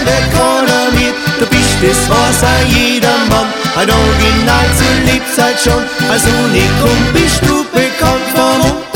rekordermiert. Du bist das, was auch jedermann ein Original zur Lebzeit schon. Als Unikum bist du bekannt, warum?